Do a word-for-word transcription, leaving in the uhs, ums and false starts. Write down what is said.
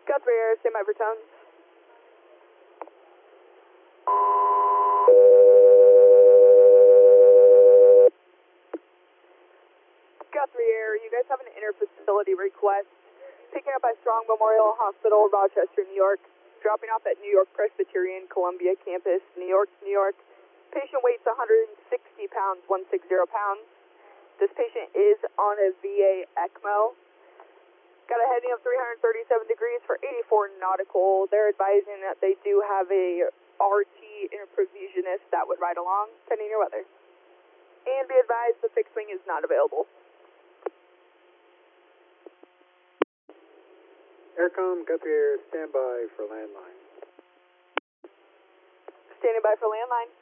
Guthrie Air, stand by for tones. Guthrie Air, you guys have an interfacility request. Picking up by Strong Memorial Hospital, Rochester, New York. Dropping off at New York Presbyterian Columbia Campus, New York, New York. Patient weighs one hundred sixty pounds, one hundred sixty pounds. This patient is on a V A ECMO. Got a heading of three hundred thirty-seven degrees for eighty-four nautical. They're advising that they do have a R T interperfusionist that would ride along, pending your weather. And be advised the fixed wing is not available. Aircom, Guthrie Air, stand by for landline. Standing by for landline.